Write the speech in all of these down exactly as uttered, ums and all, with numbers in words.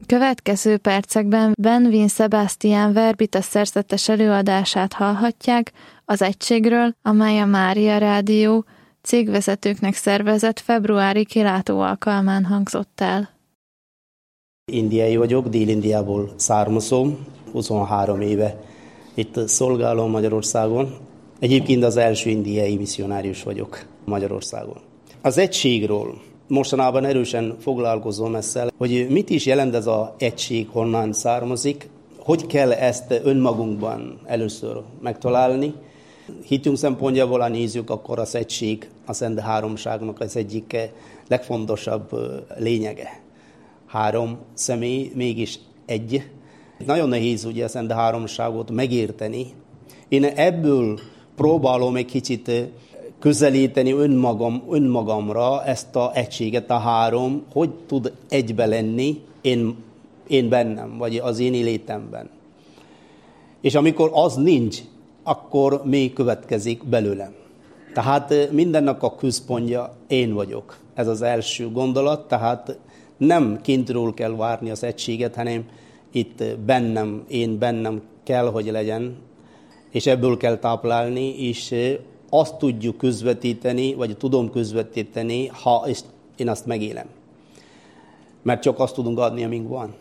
Következő percekben Benvin Sebastian Verbita szerzetes előadását hallhatják az egységről, amely a Mária Rádió cégvezetőknek szervezett februári kilátó alkalmán hangzott el. Indiai vagyok, Dél-Indiából származom, huszonhárom éve itt szolgálom Magyarországon. Egyébként az első indiai misszionárius vagyok Magyarországon. Az egységről mostanában erősen foglalkozom ezzel, hogy mit is jelent ez az egység, honnan származik, hogy kell ezt önmagunkban először megtalálni. Hitünk szempontjából, ha nézzük, akkor az egység a Szent Háromságnak az egyik legfontosabb lényege. Három személy, mégis egy. Nagyon nehéz ugye a Szent Háromságot megérteni. Én ebből próbálom egy kicsit közelíteni önmagam, önmagamra ezt az egységet, a három, hogy tud egybe lenni én, én bennem, vagy az én életemben. És amikor az nincs, akkor mi következik belőlem. Tehát mindennek a központja én vagyok. Ez az első gondolat, tehát nem kintről kell várni az egységet, hanem itt bennem, én bennem kell, hogy legyen, és ebből kell táplálni, és azt tudjuk közvetíteni, vagy tudom közvetíteni, ha én azt megélem. Mert csak azt tudunk adni, amink van.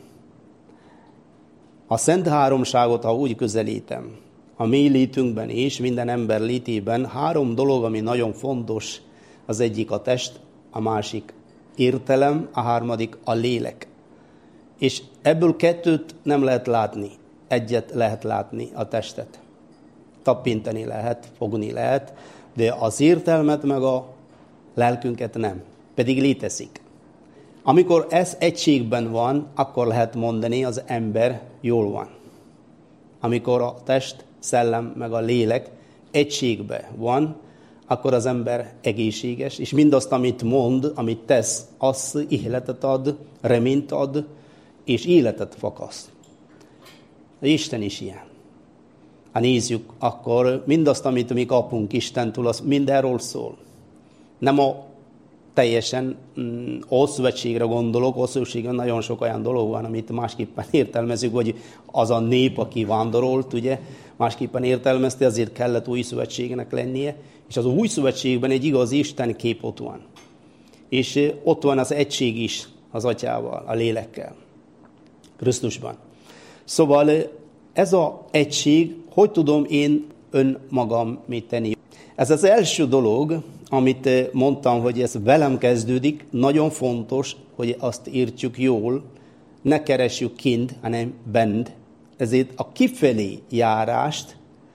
A Szent Háromságot, ha úgy közelítem, a mi létünkben és minden ember létében három dolog, ami nagyon fontos, az egyik a test, a másik értelem, a harmadik a lélek. És ebből kettőt nem lehet látni, egyet lehet látni, a testet. Tappintani lehet, fogni lehet, de az értelmet meg a lelkünket nem, pedig létezik. Amikor ez egységben van, akkor lehet mondani, az ember jól van. Amikor a test, szellem meg a lélek egységben van, akkor az ember egészséges, és mindazt, amit mond, amit tesz, az életet ad, reményt ad, és életet fakaszt. Isten is ilyen. Ha nézzük, akkor mindazt, amit mi kapunk Istentől, az mindenről szól. Nem a teljesen mm, Ószövetségre gondolok, Ószövetségben nagyon sok olyan dolog van, amit másképpen értelmezünk, vagy az a nép, aki vándorolt, ugye, másképpen értelmezte, azért kellett új szövetségnek lennie, és az új szövetségben egy igaz Isten kép ott van. És ott van az egység is az Atyával, a lélekkel, Krisztusban. Szóval ez az egység, hogy tudom én önmagam mit tenni. Ez az első dolog, amit mondtam, hogy ez velem kezdődik, nagyon fontos, hogy azt értsük jól, ne keressük kint, hanem bent. Ezért a kifelé járást,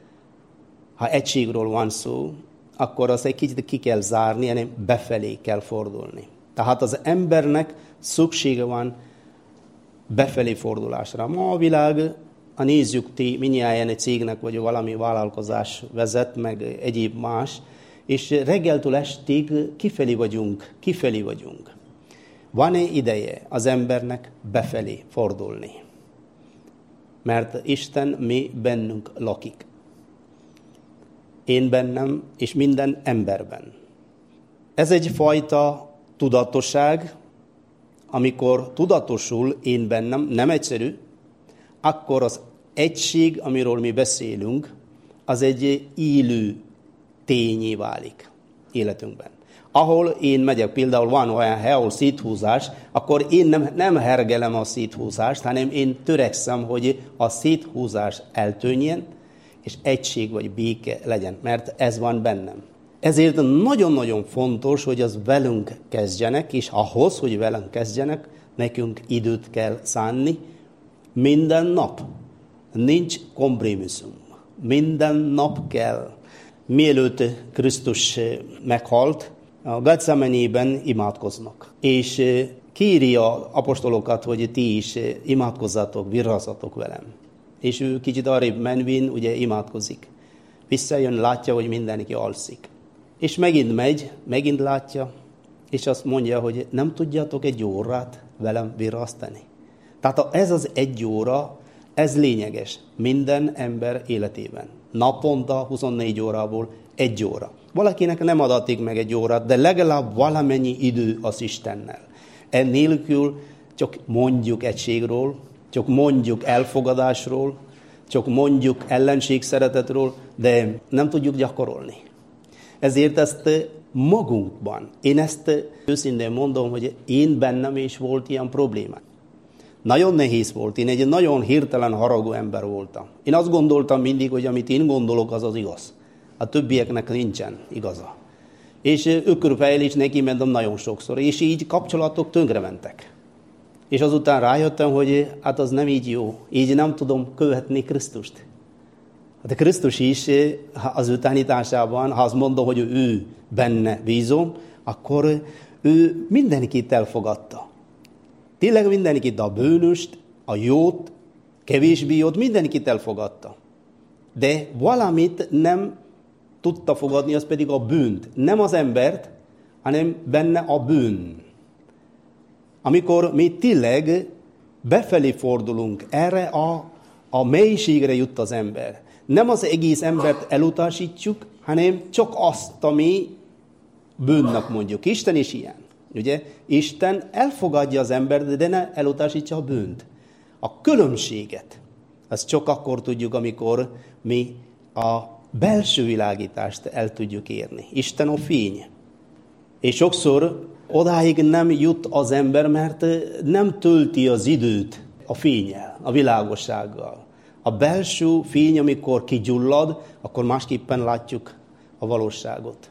ha egységről van szó, akkor azt egy kicsit ki kell zárni, hanem befelé kell fordulni. Tehát az embernek szüksége van befelé fordulásra. Ma a világ, ha nézzük, ti mindjárt egy cégnek vagy valami vállalkozás vezet, meg egyéb más, és reggeltől estig kifelé vagyunk, kifelé vagyunk. Van-e ideje az embernek befelé fordulni? Mert Isten mi bennünk lakik. Én bennem, és minden emberben. Ez egyfajta tudatosság, amikor tudatosul én bennem, nem egyszerű, akkor az egység, amiről mi beszélünk, az egy élő tényé válik életünkben. Ahol én megyek, például van olyan hely, ahol széthúzás, akkor én nem, nem hergelem a széthúzást, hanem én törekszem, hogy a széthúzás eltűnjen, és egység vagy béke legyen, mert ez van bennem. Ezért nagyon-nagyon fontos, hogy az velünk kezdjenek, és ahhoz, hogy velünk kezdjenek, nekünk időt kell szánni. Minden nap. Nincs kompromisszum. Minden nap kell. Mielőtt Krisztus meghalt, a Getsemenében imádkoznak. És kéri az apostolokat, hogy ti is imádkozzatok, virrazzatok velem. És ő kicsit arrébb menvén, ugye imádkozik. Visszajön, látja, hogy mindenki alszik. És megint megy, megint látja, és azt mondja, hogy nem tudjátok egy órát velem virrasztani. Tehát ez az egy óra, ez lényeges minden ember életében. Naponta huszonnégy órából egy óra. Valakinek nem adatik meg egy órát, de legalább valamennyi idő az Istennel. Ennélkül csak mondjuk egységről, csak mondjuk elfogadásról, csak mondjuk ellenségszeretetről, de nem tudjuk gyakorolni. Ezért ezt magunkban, én ezt őszintén mondom, hogy én bennem is volt ilyen probléma. Nagyon nehéz volt, én egy nagyon hirtelen haragú ember voltam. Én azt gondoltam mindig, hogy amit én gondolok, az az igaz. A többieknek nincsen igaza. És ökörfejjel is neki mentem nagyon sokszor, és így kapcsolatok tönkrementek. És azután rájöttem, hogy hát az nem így jó, így nem tudom követni Krisztust. Hát Krisztus is az ő tanításában, ha azt mondom, hogy ő benne bízom, akkor ő mindenkit elfogadta. Tényleg mindenkit, a bűnöst, a jót, kevésbé jót, mindenkit elfogadta. De valamit nem tudta fogadni, az pedig a bűnt. Nem az embert, hanem benne a bűn. Amikor mi tényleg befelé fordulunk, erre a, a mélységre jut az ember. Nem az egész embert elutasítjuk, hanem csak azt, ami bűnnek mondjuk. Isten is ilyen. Ugye? Isten elfogadja az embert, de ne elutasítja a bűnt. A különbséget, azt csak akkor tudjuk, amikor mi a belső világítást el tudjuk érni. Isten a fény. És sokszor odáig nem jut az ember, mert nem tölti az időt a fénnyel, a világossággal. A belső fény, amikor kigyullad, akkor másképpen látjuk a valóságot.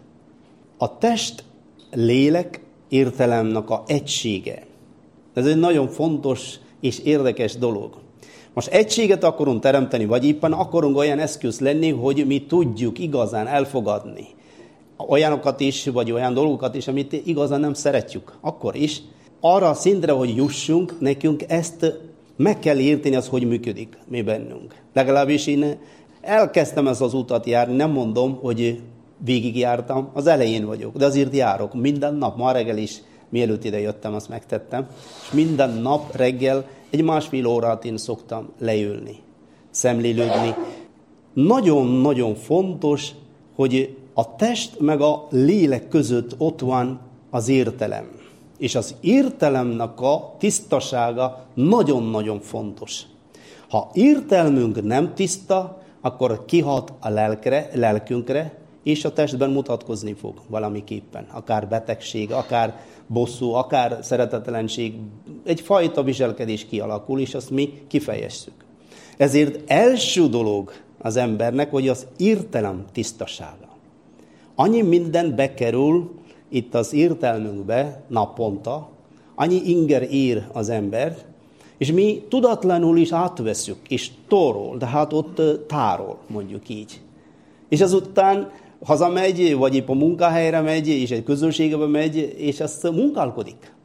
A test, lélek, értelemnek a egysége. Ez egy nagyon fontos és érdekes dolog. Most egységet akarunk teremteni, vagy éppen akarunk olyan eszköz lenni, hogy mi tudjuk igazán elfogadni olyanokat is, vagy olyan dolgokat is, amit igazán nem szeretjük. Akkor is arra a szintre, hogy jussunk, nekünk ezt meg kell érteni, az hogy működik mi bennünk. Legalábbis én elkezdtem ezt az utat járni, nem mondom, hogy végigjártam, az elején vagyok, de azért járok. Minden nap, ma reggel is, mielőtt ide jöttem, azt megtettem, és minden nap reggel egy másfél órát én szoktam leülni, szemlélődni. Nagyon-nagyon fontos, hogy a test meg a lélek között ott van az értelem. És az értelemnek a tisztasága nagyon-nagyon fontos. Ha értelmünk nem tiszta, akkor kihat a lelkre, lelkünkre, és a testben mutatkozni fog valamiképpen. Akár betegség, akár bosszú, akár szeretetlenség, egyfajta viselkedés kialakul, és azt mi kifejezzük. Ezért első dolog az embernek, hogy az értelem tisztasága. Annyi minden bekerül itt az értelmünkbe naponta, annyi inger ér az ember, és mi tudatlanul is átveszünk, és tórol, de hát ott tárol, mondjuk így. És azután hazamegy, vagy épp a munkahelyre megy, és egy közösségbe megy, és azt munkálkodik.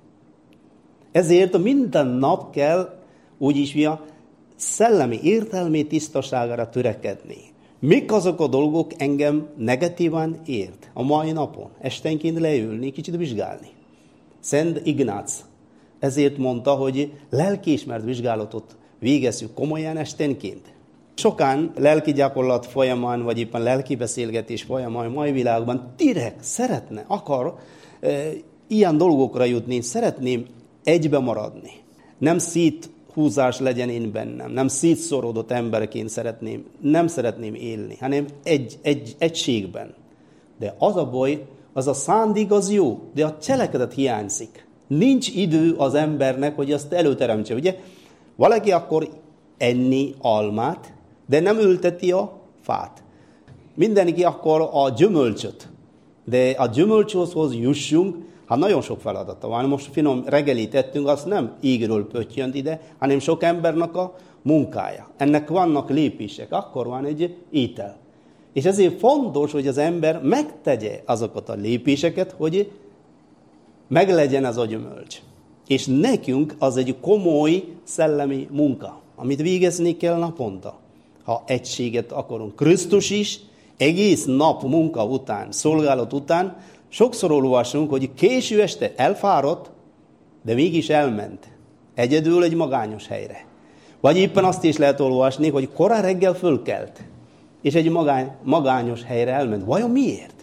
Ezért minden nap kell, úgyis mi a szellemi értelmi tisztaságára törekedni. Mik azok a dolgok engem negatívan ért a mai napon? Estenként leülni, kicsit vizsgálni. Szent Ignác ezért mondta, hogy lelkiismert vizsgálatot végezzük komolyan estenként. Sokan lelki gyakorlat folyamán, vagy éppen lelki beszélgetés folyamán mai világban direkt szeretne, akar e, ilyen dolgokra jutni, szeretném egybe maradni. Nem széthúzás legyen én bennem, nem szétszorodott emberként szeretném, nem szeretném élni, hanem egy, egy, egységben. De az a baj, az a szándék az jó, de a cselekedet hiányzik. Nincs idő az embernek, hogy azt előteremtse. Ugye valaki akkor enni almát, de nem ülteti a fát. Mindenki akkor a gyümölcsöt. De a gyümölcshoz jussunk, hát nagyon sok feladata van. Most finom reggelit tettünk, azt nem égről pöttyönt ide, hanem sok embernek a munkája. Ennek vannak lépések, akkor van egy étel. És ezért fontos, hogy az ember megtegye azokat a lépéseket, hogy meglegyen az a gyümölcs. És nekünk az egy komoly szellemi munka, amit végezni kell naponta. Ha egységet akarunk. Krisztus is egész nap munka után, szolgálat után sokszor olvasunk, hogy késő este elfáradt, de mégis elment. Egyedül egy magányos helyre. Vagy éppen azt is lehet olvasni, hogy korán reggel fölkelt, és egy magány, magányos helyre elment. Vajon miért?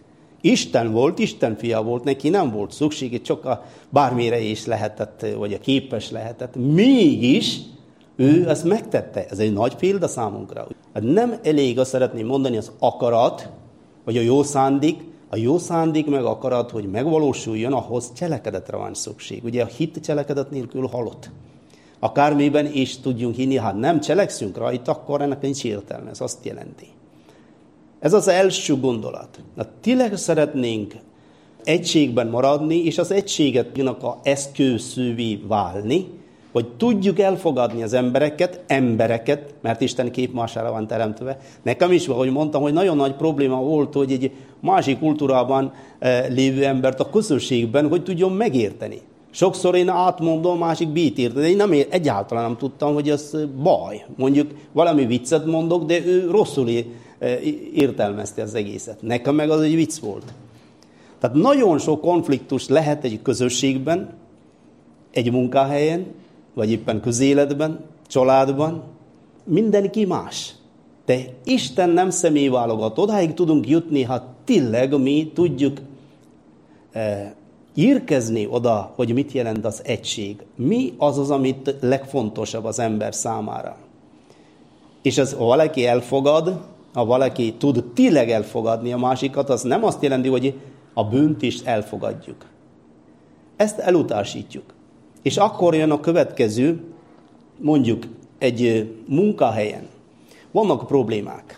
Isten volt, Isten fia volt, neki nem volt szüksége, csak a bármire is lehetett, vagy a képes lehetett. Mégis ő ezt megtette. Ez egy nagy példa számunkra. Nem elég, azt szeretném mondani, az akarat, vagy a jó szándék. A jó szándék meg akarat, hogy megvalósuljon, ahhoz cselekedetre van szükség. Ugye a hit cselekedet nélkül halott. Akármiben is tudjunk hinni, ha nem cselekszünk rajta, akkor ennek nincs értelme. Ez azt jelenti. Ez az első gondolat. Na, tényleg szeretnénk egységben maradni, és az egységetnek a eszközűvé válni, hogy tudjuk elfogadni az embereket, embereket, mert Isten képmására van teremtve. Nekem is, ahogy mondtam, hogy nagyon nagy probléma volt, hogy egy másik kultúrában lévő embert a közösségben, hogy tudjon megérteni. Sokszor én átmondom, másik bít ért, de én nem, egyáltalán nem tudtam, hogy ez baj. Mondjuk valami viccet mondok, de ő rosszul értelmezte az egészet. Nekem meg az egy vicc volt. Tehát nagyon sok konfliktus lehet egy közösségben, egy munkahelyen, vagy éppen közéletben, családban. Mindenki más. De Isten nem személyválogat. Odáig tudunk jutni, ha tényleg mi tudjuk eh, írkezni oda, hogy mit jelent az egység. Mi az az, amit legfontosabb az ember számára. És ez, ha valaki elfogad, ha valaki tud tényleg elfogadni a másikat, az nem azt jelenti, hogy a bűnt is elfogadjuk. Ezt elutasítjuk. És akkor jön a következő, mondjuk egy munkahelyen. Vannak problémák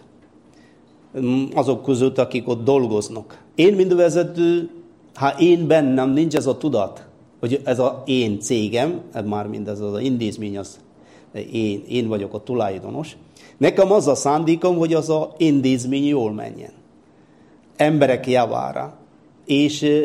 azok között, akik ott dolgoznak. Én, mint vezető, ha én bennem nincs ez a tudat, hogy ez az én cégem, ez már mind ez az intézmény, az én, én vagyok a tulajdonos, nekem az a szándékom, hogy az az intézmény jól menjen. Emberek javára. És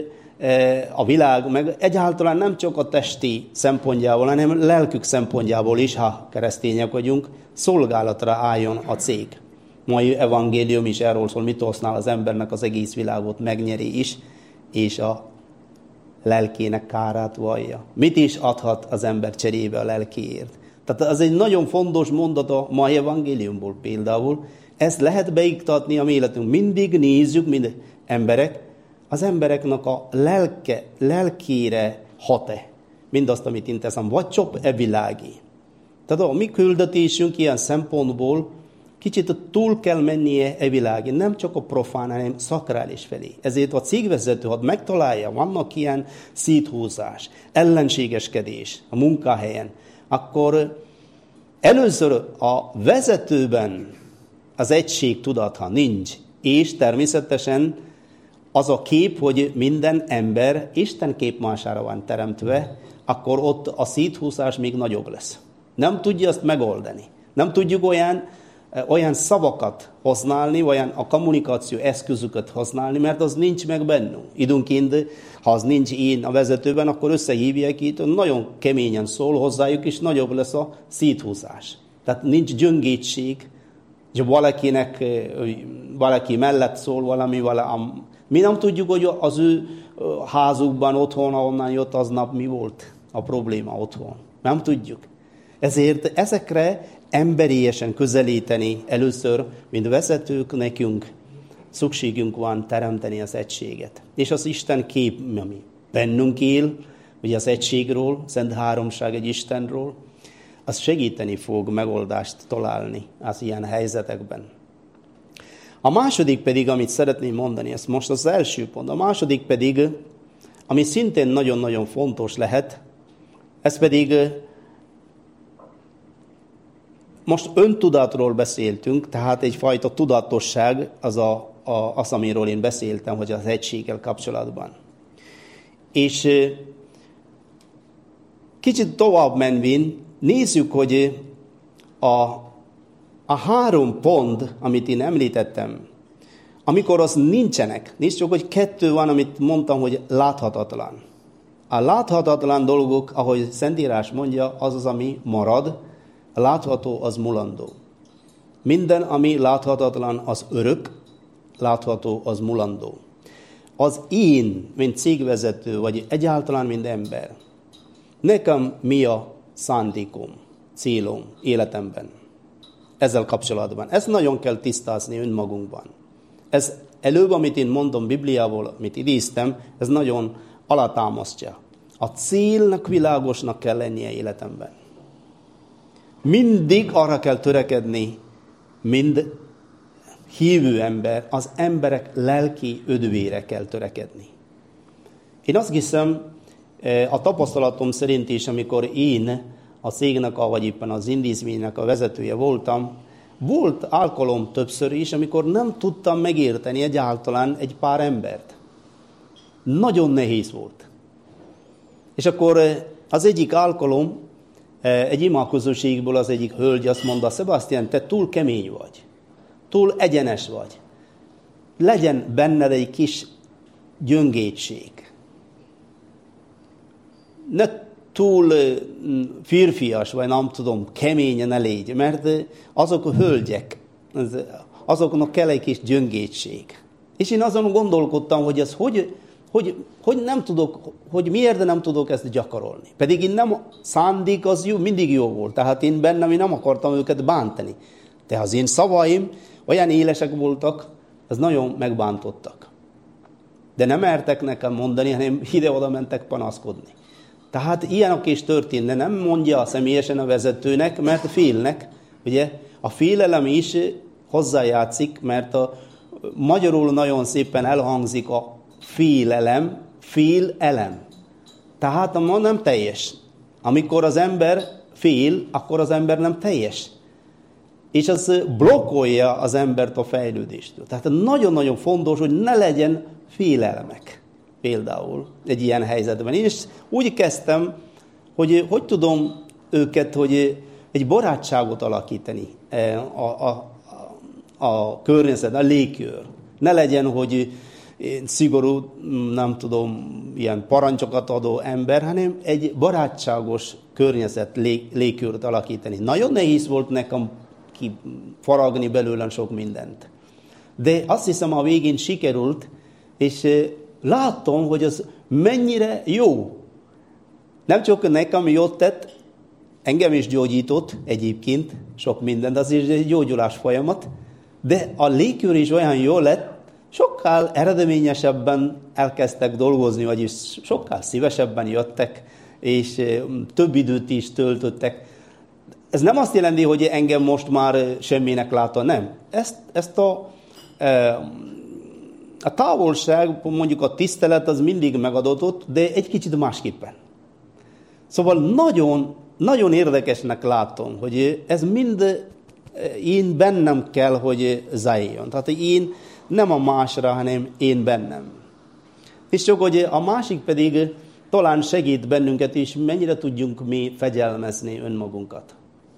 a világ, meg egyáltalán nem csak a testi szempontjából, hanem lelkük szempontjából is, ha keresztények vagyunk, szolgálatra álljon a cég. Mai evangélium is erről szól, mit használ az embernek az egész világot megnyeri is, és a lelkének kárát vallja. Mit is adhat az ember cserébe a lelkéért? Tehát ez egy nagyon fontos mondat a mai evangéliumból például. Ezt lehet beiktatni a mi életünk. Mindig nézzük, mind emberek, az embereknek a lelke, lelkére hat-e mindazt, amit én teszem, vagy csak e világi. Tehát a mi küldetésünk ilyen szempontból kicsit túl kell mennie e világi, nem csak a profán, hanem szakrális felé. Ezért a cégvezető, ha megtalálja, vannak ilyen széthúzás, ellenségeskedés a munkahelyen, akkor először a vezetőben az egység tudata nincs, és természetesen az a kép, hogy minden ember Isten képmására van teremtve, akkor ott a széthúzás még nagyobb lesz. Nem tudja azt megoldani. Nem tudjuk olyan, olyan szavakat használni, olyan a kommunikáció eszközöket használni, mert az nincs meg bennünk. Időnként, ha az nincs én a vezetőben, akkor összehívják itt, nagyon keményen szól hozzájuk, és nagyobb lesz a széthúzás. Tehát nincs gyöngétség, hogy valakinek, valaki mellett szól valami, valami. Mi nem tudjuk, hogy az ő házukban, otthon, ahonnan jött aznap mi volt a probléma otthon. Nem tudjuk. Ezért ezekre emberiesen közelíteni először, mint vezetők, nekünk szükségünk van teremteni az egységet. És az Isten kép, ami bennünk él, ugye az egységről, Szent Háromság egy Istenről, az segíteni fog megoldást találni az ilyen helyzetekben. A második pedig, amit szeretném mondani, ez most az első pont, a második pedig, ami szintén nagyon-nagyon fontos lehet, ez pedig most öntudatról beszéltünk, tehát egyfajta tudatosság az, a, a, az, amiről én beszéltem, hogy az egységgel kapcsolatban. És kicsit tovább menvén, nézzük, hogy a, a három pont, amit én említettem, amikor az nincsenek, nézzük, hogy kettő van, amit mondtam, hogy láthatatlan. A láthatatlan dolgok, ahogy Szentírás mondja, az az, ami marad, a látható az mulandó. Minden, ami láthatatlan, az örök, látható az mulandó. Az én, mint cégvezető, vagy egyáltalán, mint ember, nekem mi a szándékom, célom életemben, ezzel kapcsolatban. Ezt nagyon kell tisztázni önmagunkban. Ez előbb, amit én mondom Bibliából, amit idéztem, ez nagyon alátámasztja. A célnak világosnak kell lennie életemben. Mindig arra kell törekedni, mind hívő ember, az emberek lelki ödvére kell törekedni. Én azt hiszem, a tapasztalatom szerint is, amikor én a cégnek, vagy éppen az intézménynek a vezetője voltam, volt alkalom többször is, amikor nem tudtam megérteni egyáltalán egy pár embert. Nagyon nehéz volt. És akkor az egyik alkalom, egy imádkozóségből az egyik hölgy azt mondta, Sebastian, te túl kemény vagy, túl egyenes vagy. Legyen benned egy kis gyöngétség. Ne túl férfias, vagy nem tudom, keményen ne légy, mert azok a hölgyek, azoknak kell egy kis gyöngétség. És én azon gondolkodtam, hogy ez hogy, hogy, hogy nem tudok, hogy miért nem tudok ezt gyakorolni. Pedig én nem, szándék az jó, mindig jó volt, tehát én bennem én nem akartam őket bántani. De az én szavaim olyan élesek voltak, az nagyon megbántottak. De nem mertek nekem mondani, hanem ide-oda mentek panaszkodni. Tehát ilyenek is történne, nem mondja személyesen a vezetőnek, mert félnek. Ugye? A félelem is hozzájátszik, mert a magyarul nagyon szépen elhangzik a félelem, félelem. Tehát ma nem teljes. Amikor az ember fél, akkor az ember nem teljes. És az blokkolja az embert a fejlődéstől. Tehát nagyon-nagyon fontos, hogy ne legyen félelmek. Például egy ilyen helyzetben. Én is úgy kezdtem, hogy hogy tudom őket, hogy egy barátságot alakítani a, a, a, a környezet, a légkör. Ne legyen, hogy szigorú, nem tudom, ilyen parancsokat adó ember, hanem egy barátságos környezet, lég, légkört alakítani. Nagyon nehéz volt nekem kifaragni belőlem sok mindent. De azt hiszem, a végén sikerült, és láttam, hogy az mennyire jó. Nem csak nekem jót tett, engem is gyógyított egyébként, sok mindent, az is egy gyógyulás folyamat, de a légkör is olyan jó lett, sokkal eredményesebben elkezdtek dolgozni, vagyis sokkal szívesebben jöttek, és több időt is töltöttek. Ez nem azt jelenti, hogy engem most már semminek látta, nem. Ezt, ezt a... A távolság, mondjuk a tisztelet az mindig megadatott, de egy kicsit másképpen. Szóval nagyon, nagyon érdekesnek látom, hogy ez mind én bennem kell, hogy zajljon. Tehát én nem a másra, hanem én bennem. És csak, hogy a másik pedig talán segít bennünket is, mennyire tudjunk mi fegyelmezni önmagunkat.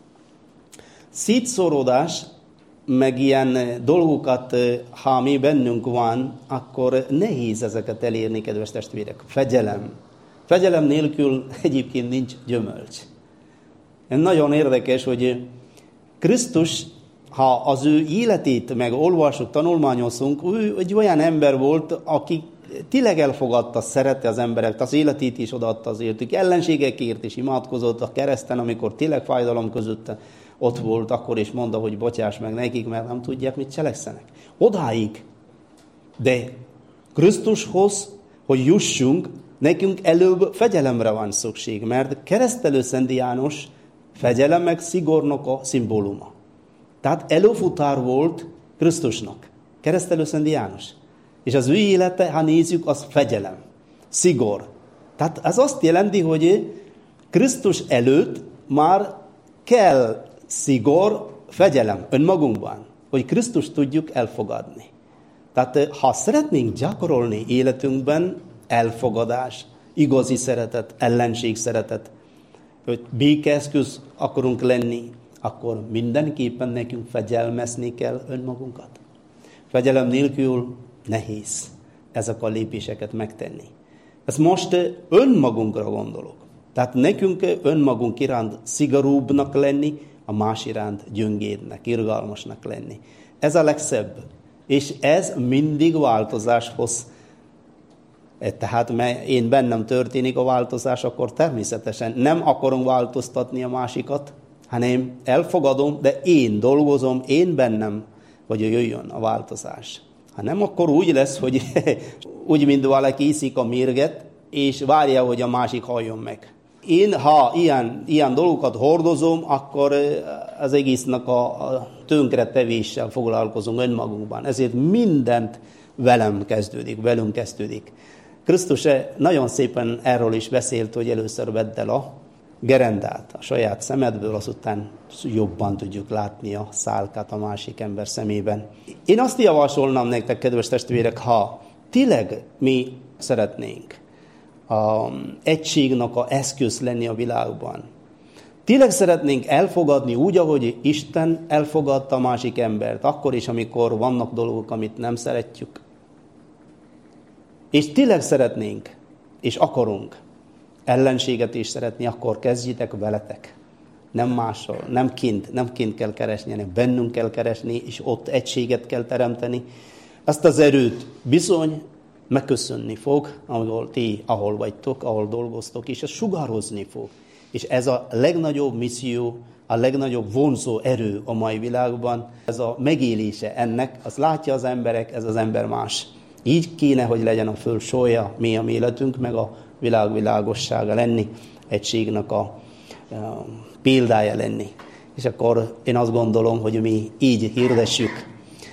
Szétszóródás, meg ilyen dolgokat, ha mi bennünk van, akkor nehéz ezeket elérni, kedves testvérek. Fegyelem. Fegyelem nélkül egyébként nincs gyümölcs. Nagyon érdekes, hogy Krisztus, ha az ő életét megolvassuk, tanulmányozunk, ő egy olyan ember volt, aki tényleg elfogadta, szerette az emberek, az életét is odaadta az értük, ellenségekért is imádkozott a kereszten, amikor tényleg fájdalom között ott volt, akkor is mondta, hogy bocsáss meg nekik, mert nem tudják, mit cselekszenek. Odáig. De Krisztushoz, hogy jussunk, nekünk előbb fegyelemre van szükség, mert keresztelő Szent János fegyelem meg szigornak a szimbóluma. Tehát előfutár volt Krisztusnak. Keresztelő Szent János. És az ő élete, ha nézzük, az fegyelem. Szigor. Tehát ez azt jelenti, hogy Krisztus előtt már kell szigor, fegyelem önmagunkban, hogy Krisztust tudjuk elfogadni. Tehát ha szeretnénk gyakorolni életünkben elfogadás, igazi szeretet, ellenség szeretet, hogy békeeszköz akarunk lenni, akkor mindenképpen nekünk fegyelmezni kell önmagunkat. Fegyelem nélkül nehéz ezek a lépéseket megtenni. Ez most önmagunkra gondolok. Tehát nekünk önmagunk iránt szigorúbbnak lenni, a más iránt gyöngédnek, irgalmasnak lenni. Ez a legszebb. És ez mindig változáshoz. Tehát én bennem történik a változás, akkor természetesen nem akarom változtatni a másikat, hanem elfogadom, de én dolgozom, én bennem, hogy jöjjön a változás. Ha nem, akkor úgy lesz, hogy úgy, mint valaki iszik a mérget, és várja, hogy a másik halljon meg. Én, ha ilyen, ilyen dolgokat hordozom, akkor az egésznek a, a tönkretevéssel foglalkozunk önmagunkban. Ezért mindent velem kezdődik, velünk kezdődik. Krisztus nagyon szépen erről is beszélt, hogy először vedd el a gerendát a saját szemedből, azután jobban tudjuk látni a szálkát a másik ember szemében. Én azt javasolnám nektek, kedves testvérek, ha tényleg mi szeretnénk az egységnek a eszköz lenni a világban, tényleg szeretnénk elfogadni úgy, ahogy Isten elfogadta a másik embert, akkor is, amikor vannak dolgok, amit nem szeretjük, és tényleg szeretnénk, és akarunk ellenséget is szeretni, akkor kezdjétek veletek. Nem mással, nem kint, nem kint kell keresni, hanem bennünk kell keresni, és ott egységet kell teremteni. Azt az erőt bizony megköszönni fog, ahol ti, ahol vagytok, ahol dolgoztok, és ez sugározni fog. És ez a legnagyobb misszió, a legnagyobb vonzó erő a mai világban, ez a megélése ennek, azt látja az emberek, ez az ember más. Így kéne, hogy legyen a föld sója, mi a mi életünk, meg a világ világossága lenni, egységnek a, a példája lenni. És akkor én azt gondolom, hogy mi így hirdessük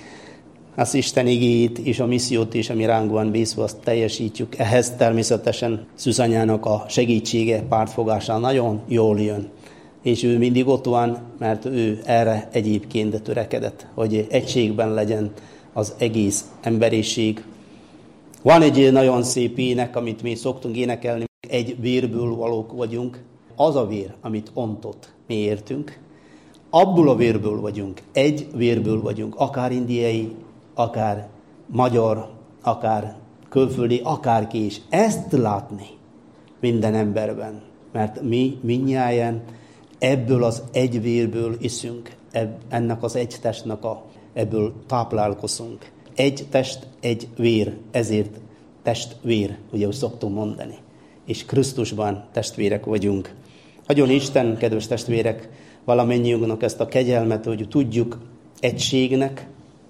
az Isten igéjét és a missziót is, ami ránk van bízva, azt teljesítjük. Ehhez természetesen Szűzanyának a segítsége, pártfogása nagyon jól jön. És ő mindig ott van, mert ő erre egyébként törekedett, hogy egységben legyen az egész emberiség. Van egy nagyon szép ének, amit mi szoktunk énekelni, egy vérből valók vagyunk. Az a vér, amit ontott, mi értünk, abból a vérből vagyunk, egy vérből vagyunk, akár indiai, akár magyar, akár külföldi, akárki is. Ezt látni minden emberben, mert mi mindnyájan ebből az egy vérből iszünk, ennek az egy testnek a, ebből táplálkozunk. Egy test, egy vér, ezért testvér, ugye úgy szoktunk mondani. És Krisztusban testvérek vagyunk. Adjon Isten, kedves testvérek, valamennyiunknak ezt a kegyelmet, hogy tudjuk egységnek,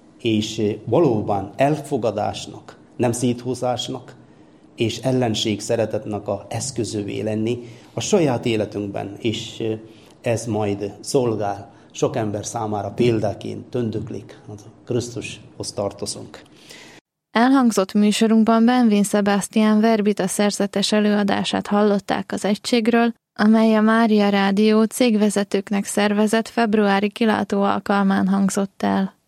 és valóban elfogadásnak, nem széthúzásnak, és ellenség szeretetnek a eszközövé lenni a saját életünkben, és ez majd szolgál sok ember számára példaként, tündöklik, Krisztushoz tartozunk. Elhangzott műsorunkban Benvin Sebastian Verbita szerzetes előadását hallották az egységről, amely a Mária Rádió cégvezetőknek szervezett februári kilátó alkalmán hangzott el.